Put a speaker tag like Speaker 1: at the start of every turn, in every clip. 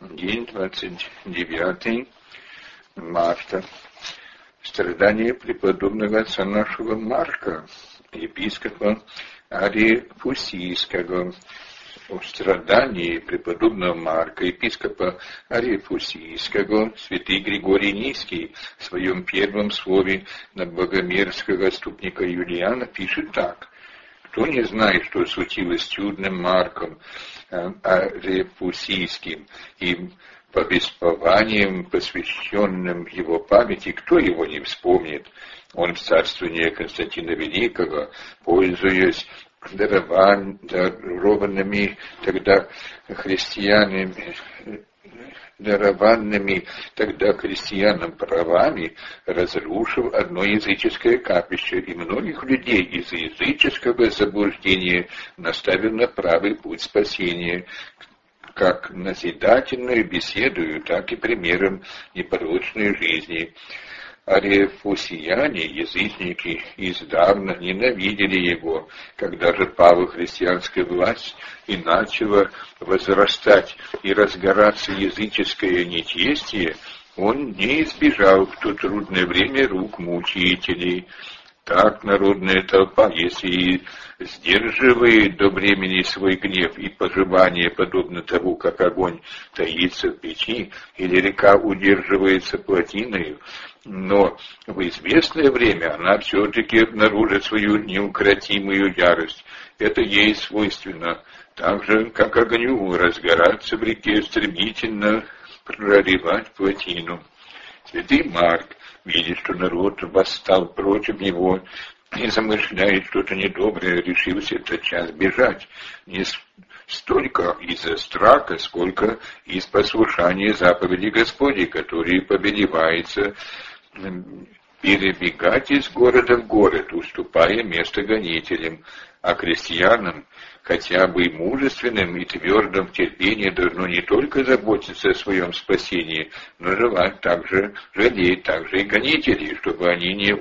Speaker 1: День 29 марта. Страдания преподобного отца нашего Марка, епископа Ариефусийского. О страдании преподобного Марка, епископа Ариефусийского, святый Григорий Низкий в своем первом слове на богомерзкого отступника Юлиана пишет так. Кто не знает, что случилось с чудным Марком Ариефусийским и повествованием, посвященным его памяти, кто его не вспомнит? Он в царствовании Константина Великого, пользуясь дарованными тогда христианам правами, разрушил одно языческое капище и многих людей из языческого заблуждения наставил на правый путь спасения, как назидательную беседою, так и примером непорочной жизни. Ариефусияне, язычники, издавна ненавидели его. Когда же пала христианская власть и начала возрастать и разгораться языческое нечестие, он не избежал в то трудное время рук мучителей. Так народная толпа, если и сдерживает до времени свой гнев и пожелание, подобно тому, как огонь таится в печи, или река удерживается плотиною, но в известное время она все-таки обнаружит свою неукротимую ярость. Это ей свойственно, так же, как огню разгораться в реке, стремительно проливать плотину. Святый Марк, видя, что народ восстал против него и замышляет что-то недоброе, решился тотчас бежать, не столько из-за страха, сколько из послушания заповеди Господней, который повелевается перебегать из города в город, уступая место гонителям, а крестьянам, хотя бы и мужественным и твердым в терпении, должно не только заботиться о своем спасении, но желать также, жалеть также и гонителей, чтобы они не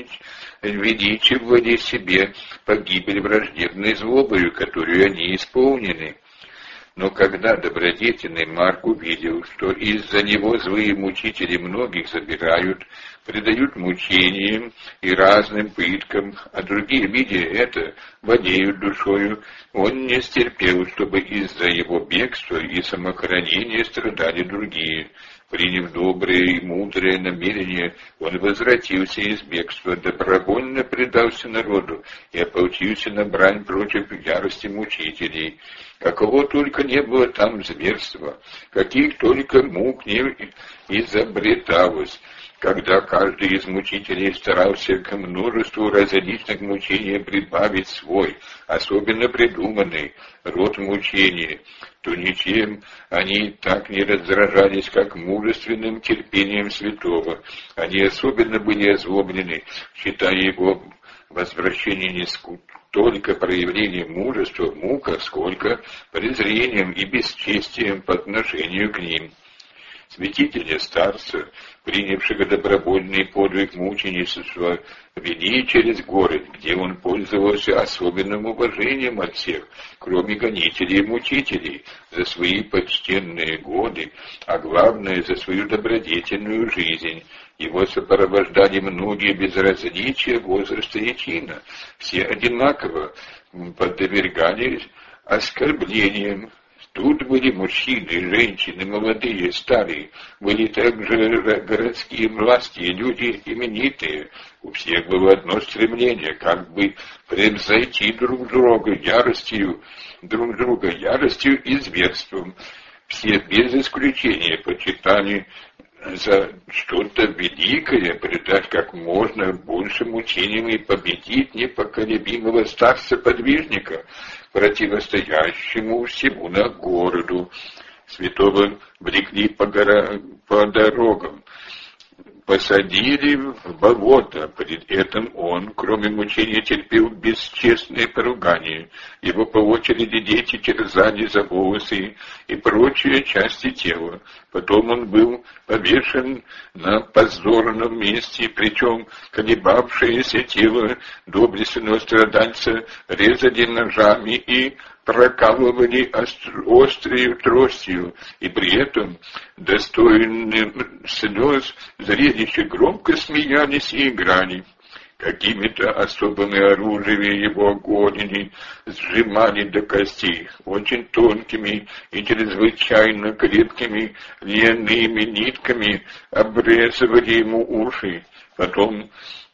Speaker 1: увеличивали себе погибель враждебной злобою, которую они исполнены. Но когда добродетельный Марк увидел, что из-за него злые мучители многих забирают, предают мучениям и разным пыткам, а другие, видя это, владеют душою, он не стерпел, чтобы из-за его бегства и самохранения страдали другие. Приняв доброе и мудрое намерение, он возвратился из бегства, добровольно предался народу и ополчился на брань против ярости мучителей. Какого только не было там зверства, каких только мук не изобреталось, когда каждый из мучителей старался к множеству различных мучений прибавить свой, особенно придуманный, род мучения, то ничем они так не раздражались, как мужественным терпением святого. Они особенно были озлоблены, считая его возвращение не только проявлением мужества в муках, сколько презрением и бесчестием по отношению к ним. Святителя старца, принявшего добровольный подвиг мученичества, вели через город, где он пользовался особенным уважением от всех, кроме гонителей и мучителей, за свои почтенные годы, а главное, за свою добродетельную жизнь. Его сопровождали многие без различия возраста и чина. Все одинаково подвергались оскорблениям. Тут были мужчины, женщины, молодые, старые, были также городские власти и люди именитые. У всех было одно стремление, как бы превзойти друг друга яростью и зверством. Все без исключения почитали за что-то великое, предать как можно больше мучениям и победить непоколебимого старца-подвижника, противостоящему всему на городу. Святого влекли по дорогам, посадили в болото. Пред этим он, кроме мучения, терпел бесчестные поругания. Его по очереди дети терзали за волосы и прочие части тела. Потом он был повешен на позорном месте, причем колебавшееся тело доблестного страдальца резали ножами и прокалывали острою тростью, и при этом достойным слез зрелище громко смеялись и играли. Какими-то особыми оружиями его голени сжимали до костей, очень тонкими и чрезвычайно крепкими льняными нитками обрезывали ему уши. Потом,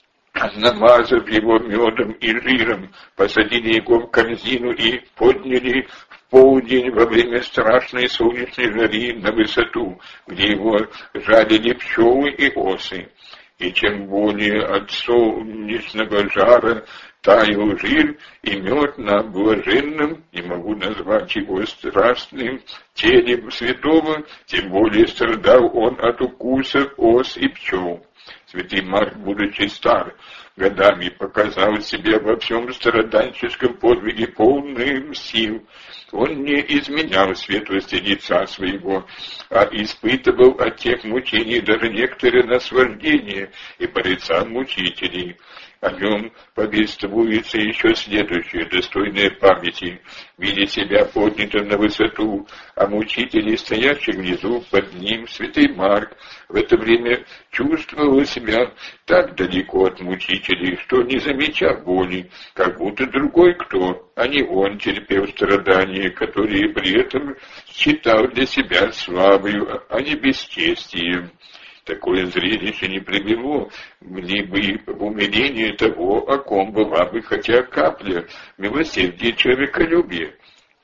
Speaker 1: намазав его медом и жиром, посадили его в корзину и подняли в полдень во время страшной солнечной жари на высоту, где его жалили пчелы и осы. И чем более от солнечного жара таял жир и мед на блаженном, не могу назвать его страстным, теле святого, тем более страдал он от укусов ос и пчел. Святый Марк, будучи стар, годами показал себя во всем страданческом подвиге полным сил. Он не изменял светлости лица своего, а испытывал от тех мучений даже некоторые наслаждения и порицал мучителей. О нем повествуется еще следующее, достойное памяти. Видя себя поднятым на высоту, а мучителей, стоящих внизу под ним, святый Марк в это время чувствовал себя так далеко от мучителей, что не замечал боли, как будто другой кто, а не он, терпел страдания, которые при этом считал для себя славою, а не бесчестием. Такое зрелище не привело мне бы в умиление того, о ком была бы хотя капля милосердия человеколюбия.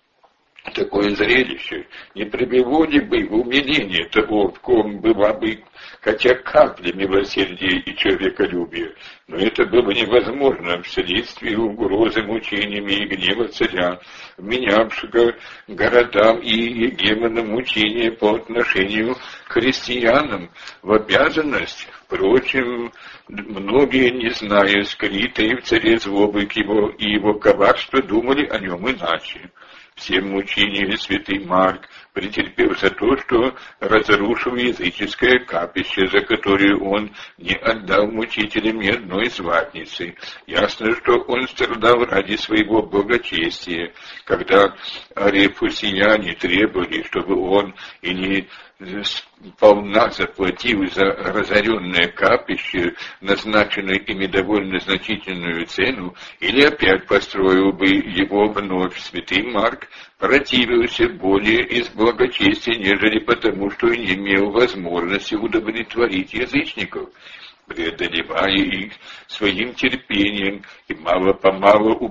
Speaker 1: Такое зрелище не привело ли бы в умиление того, в ком была бы хотя капля милосердия и человеколюбия, но это было невозможно вследствие угрозы мучениями и гнева царя, вменявшего городам и егемонам мучения по отношению к христианам в обязанность. Впрочем, многие, не зная скрытой в царе злобы его и его коварства, думали о нем иначе. Все мучения святый Марк претерпел за то, что разрушил языческое капище, за которое он не отдал мучителям ни одной златницы. Ясно, что он страдал ради своего благочестия, когда арефусияне требовали, чтобы он и не сполна заплатил за разоренное капище, назначенную ими довольно значительную цену, или опять построил бы его вновь. Святый Марк противился более из благочестия, нежели потому, что не имел возможности удовлетворить язычников, преодолевая их своим терпением и мало-помалу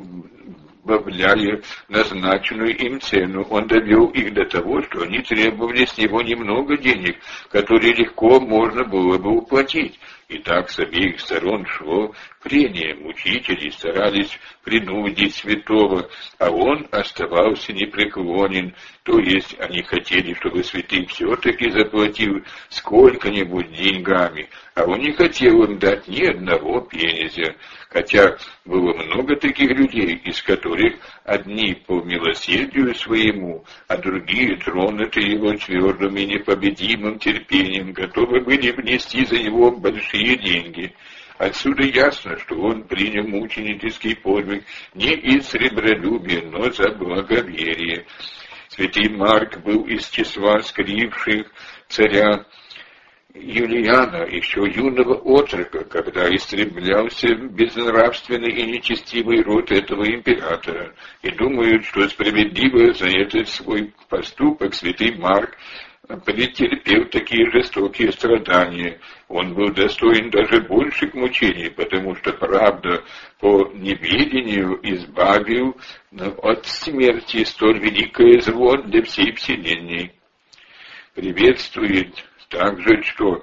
Speaker 1: убавляя назначенную им цену. Он довел их до того, что они требовали с него немного денег, которые легко можно было бы уплатить. И так с обеих сторон шло прение. Мучители старались принудить святого, а он оставался непреклонен. То есть они хотели, чтобы святый все-таки заплатил сколько-нибудь деньгами, а он не хотел им дать ни одного пенезя. Хотя было много таких людей, из которых одни по милосердию своему, а другие, тронутые его твердым и непобедимым терпением, готовы были внести за него большие деньги. Отсюда ясно, что он принял мученический подвиг не из сребролюбия, но за благоверие. Святый Марк был из числа скривших царя Юлиана, еще юного отрока, когда истреблялся безнравственный и нечестивый род этого императора, и думают, что справедливо за этот свой поступок святый Марк претерпел такие жестокие страдания. Он был достоин даже больших мучений, потому что правда по неведению избавил от смерти столь великое зло для всей вселенной. Приветствуется также,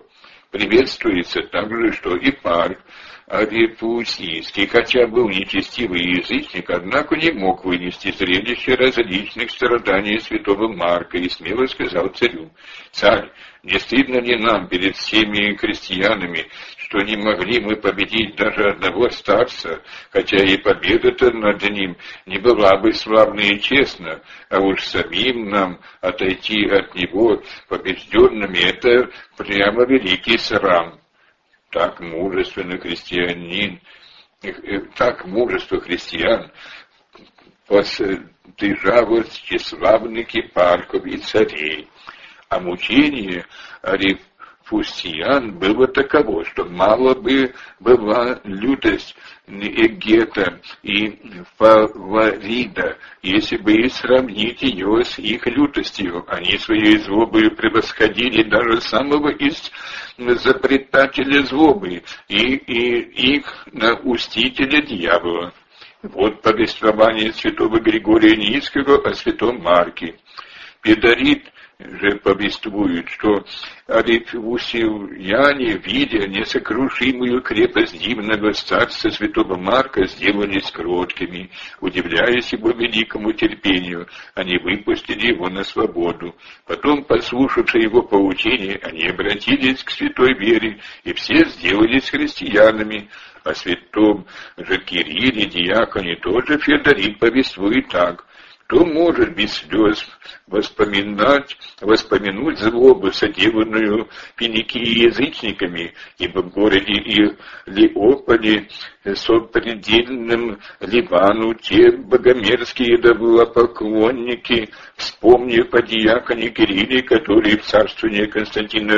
Speaker 1: что и Марк Арефусийский, хотя был нечестивый язычник, однако не мог вынести зрелище различных страданий святого Марка и смело сказал царю: «Царь, не стыдно ли нам перед всеми крестьянами, что не могли мы победить даже одного старца, хотя и победа-то над ним не была бы славна и честна, а уж самим нам отойти от него побежденными — это прямо великий срам». Так мужество христиан постыжавость тщеславных епархов и царей. А мучение арифусиян было таково, что мало бы была лютость Эгета и Фаворида, если бы и сравнить ее с их лютостью. Они своей злобою превосходили даже самого изобретателя злобы и их наустителя дьявола. Вот повествование святого Григория Низкого о святом Марке. Педорит же повествует, что арифусияне, видя несокрушимую крепость дивного старца святого Марка, сделались кроткими. Удивляясь его великому терпению, они выпустили его на свободу. Потом, послушавши его поучения, они обратились к святой вере, и все сделались христианами. О святом же Кирилле, диаконе, тоже Феодорит повествует так. Кто может без слез воспомянуть злобу, соделанную Финикией язычниками, ибо в городе Илиополе, сопредельном Ливану, те богомерзкие идолопоклонники, вспомнив о диаконе Кирилле, который в царствовании Константина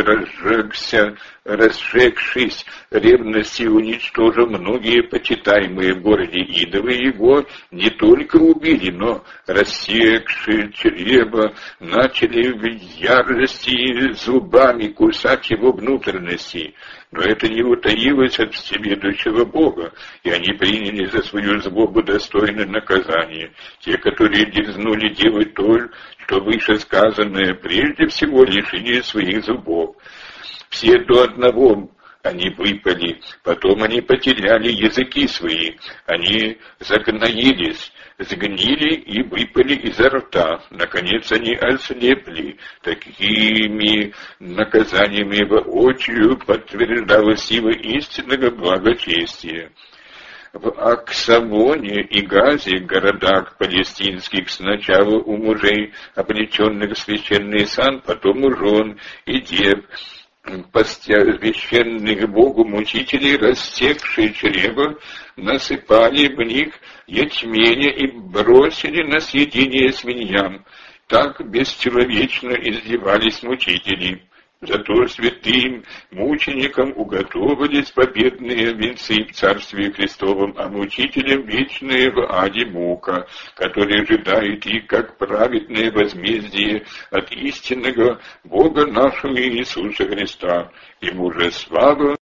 Speaker 1: разжегшись ревностью, уничтожил многие почитаемые в городе идолы, его не только убили, но, рассекши чрево, начали в ярости зубами кусать его внутренности. Но это не утаилось от всеведущего Бога, и они приняли за свою злобу достойное наказание. Те, которые дерзнули делать то, что вышесказанное, прежде всего лишили своих зубов. Все до одного они выпали, потом они потеряли языки свои, они загноились, сгнили и выпали изо рта. Наконец они ослепли. Такими наказаниями воочию подтверждалась сила истинного благочестия. В Аксамоне и Газе, городах палестинских, сначала у мужей, облеченных в священный сан, потом у жен и дев, посвященных Богу мучителей, рассекшие чрево, насыпали в них ячменя и бросили на съедение свиньям. Так бесчеловечно издевались мучители. Зато святым мученикам уготовились победные венцы в Царстве Христовом, а мучителям вечные в аде мука, которые ожидают их как праведное возмездие от истинного Бога нашего Иисуса Христа. Ему же слава